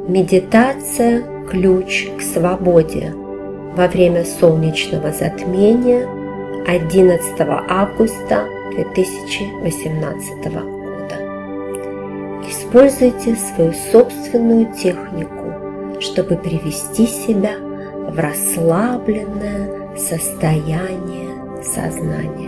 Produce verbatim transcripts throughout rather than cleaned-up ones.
Медитация – ключ к свободе во время солнечного затмения одиннадцатого августа две тысячи восемнадцатого года. Используйте свою собственную технику, чтобы привести себя в расслабленное состояние сознания.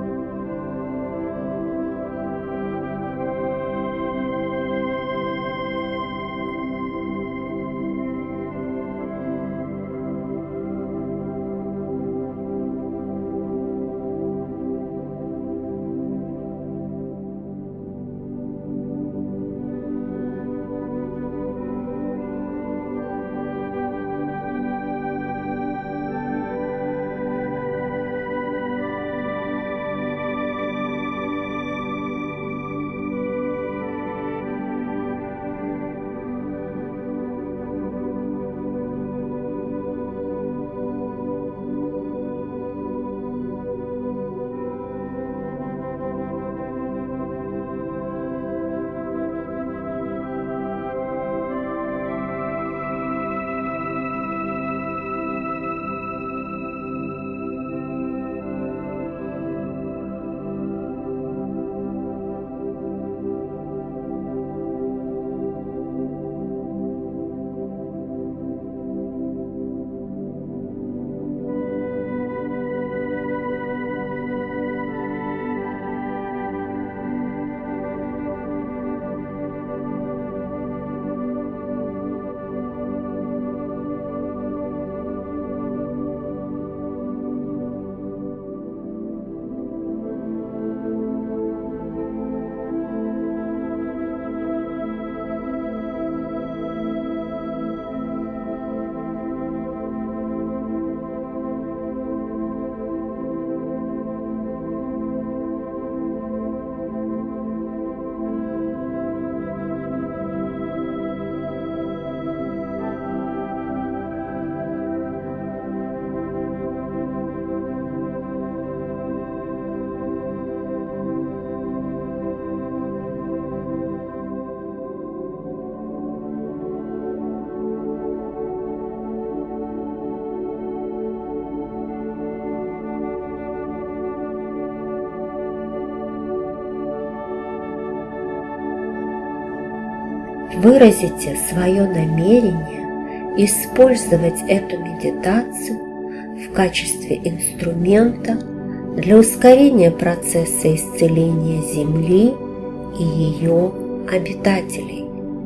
Выразите свое намерение использовать эту медитацию в качестве инструмента для ускорения процесса исцеления Земли и ее обитателей,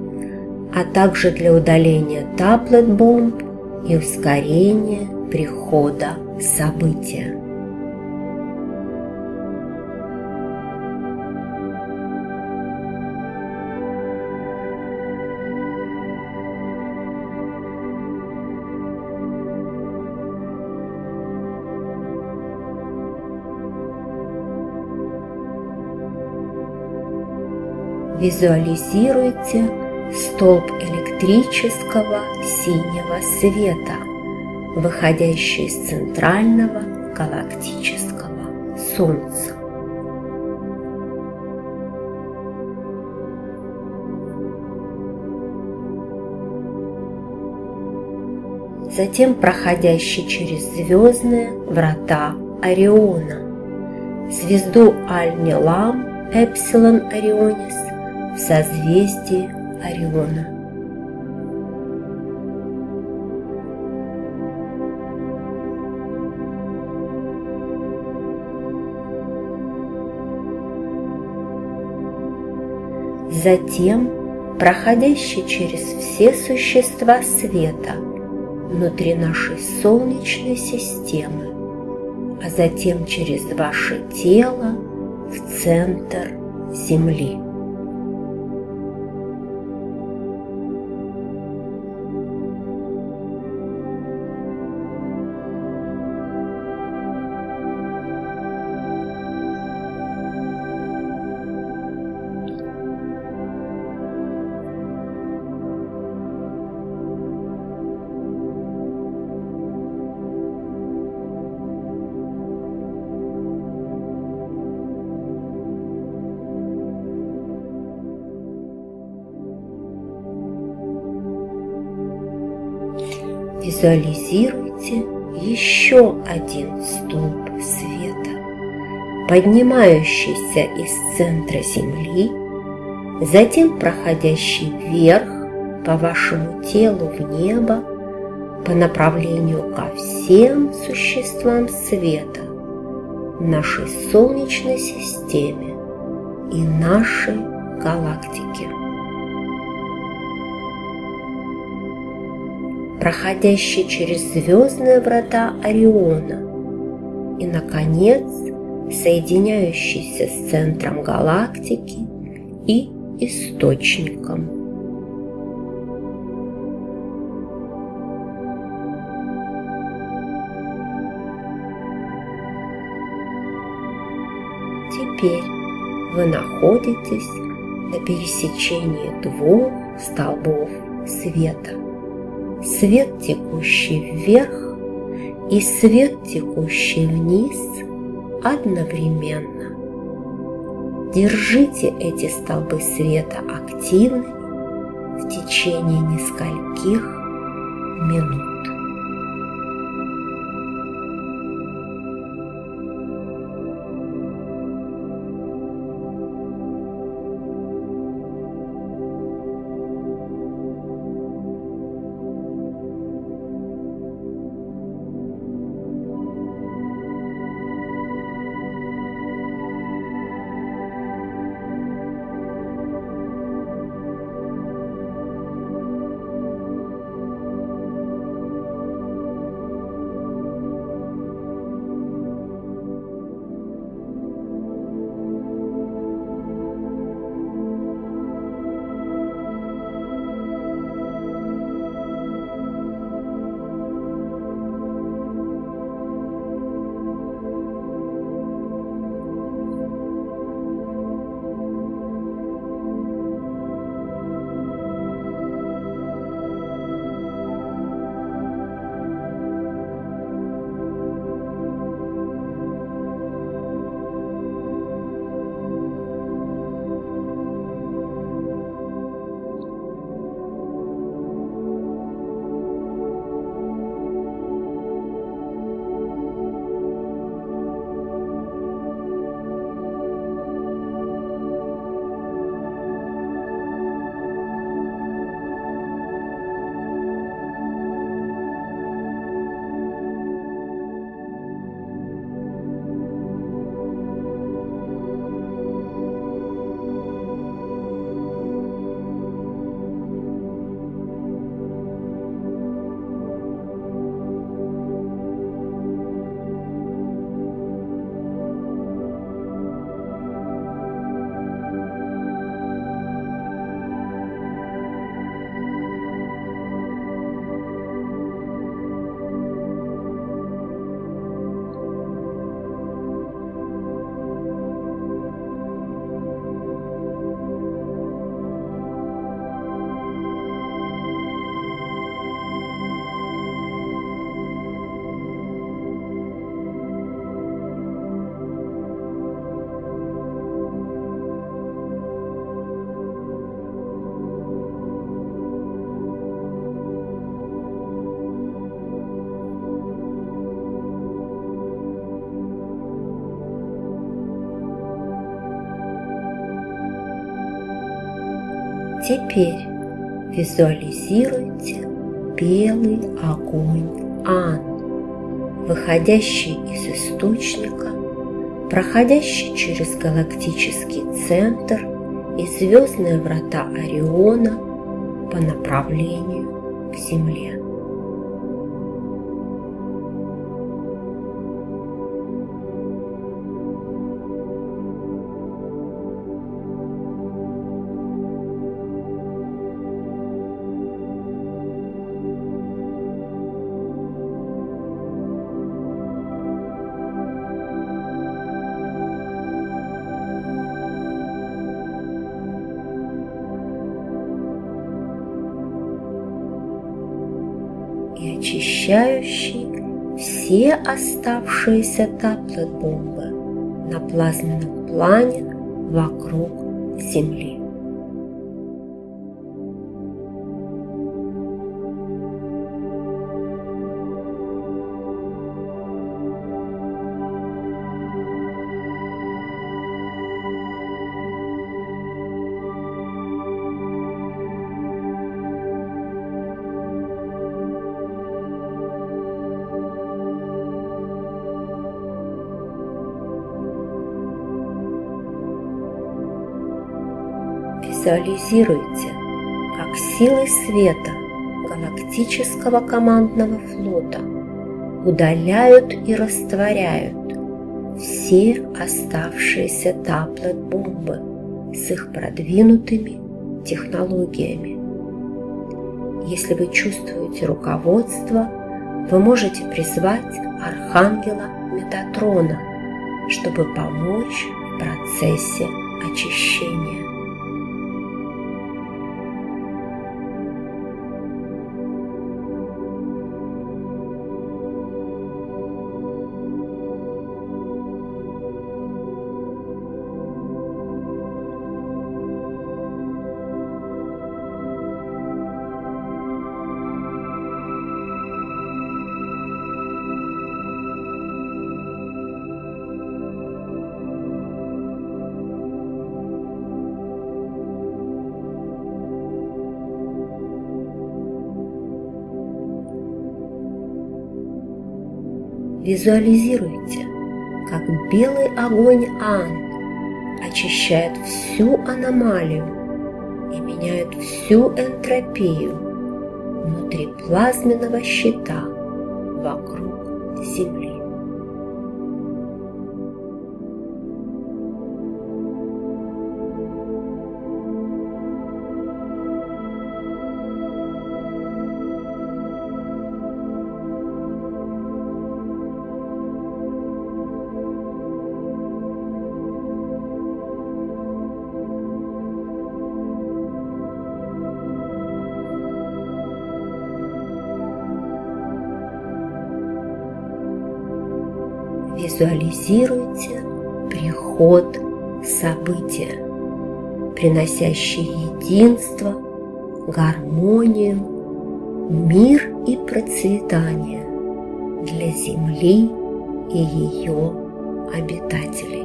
а также для удаления таблет-бомб и ускорения прихода события. Визуализируйте столб электрического синего света, выходящий из центрального галактического Солнца. Затем проходящий через звездные врата Ориона, звезду Аль-Нилам Эпсилон Орионис в созвездии Ориона. Затем проходящий через все существа света внутри нашей Солнечной системы, а затем через ваше тело в центр Земли. Визуализируйте еще один столб света, поднимающийся из центра Земли, затем проходящий вверх по вашему телу в небо по направлению ко всем существам света, нашей Солнечной системе и нашей галактике. Проходящий через звездные врата Ориона и, наконец, соединяющийся с центром галактики и источником. Теперь вы находитесь на пересечении двух столбов света. Свет, текущий вверх, и свет, текущий вниз одновременно. Держите эти столбы света активными в течение нескольких минут. Теперь визуализируйте белый огонь Ан, выходящий из источника, проходящий через галактический центр и звездные врата Ориона по направлению к Земле. И очищающий все оставшиеся таплет-бомбы на плазменном плане вокруг Земли. Визуализируйте, как силы света галактического командного флота удаляют и растворяют все оставшиеся таблет-бомбы с их продвинутыми технологиями. Если вы чувствуете руководство, вы можете призвать Архангела Метатрона, чтобы помочь в процессе очищения. Визуализируйте, как белый огонь Ан очищает всю аномалию и меняет всю энтропию внутри плазменного щита вокруг Земли. Визуализируйте приход события, приносящие единство, гармонию, мир и процветание для Земли и ее обитателей.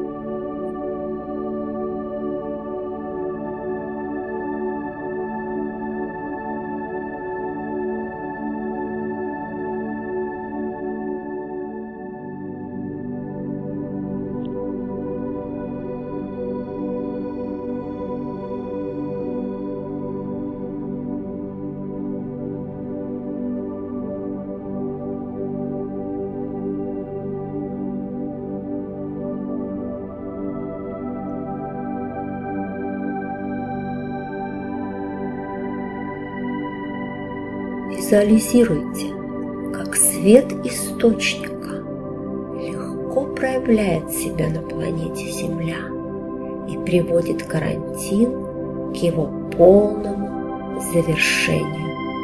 Визуализируйте, как свет источника легко проявляет себя на планете Земля и приводит карантин к его полному завершению.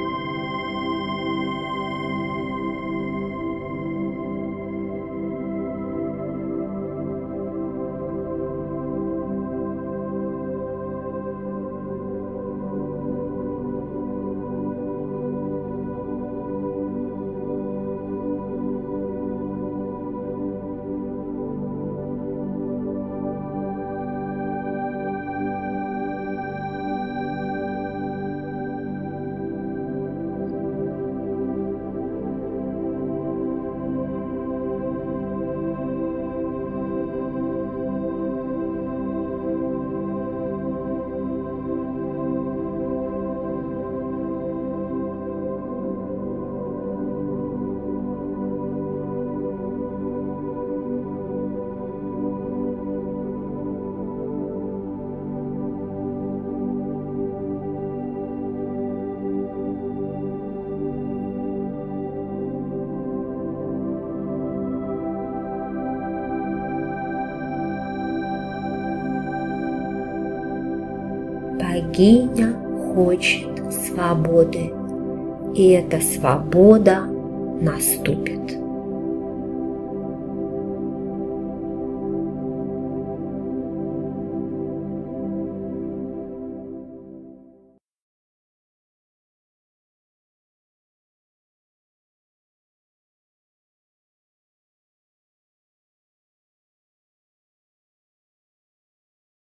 Богиня хочет свободы, и эта свобода наступит.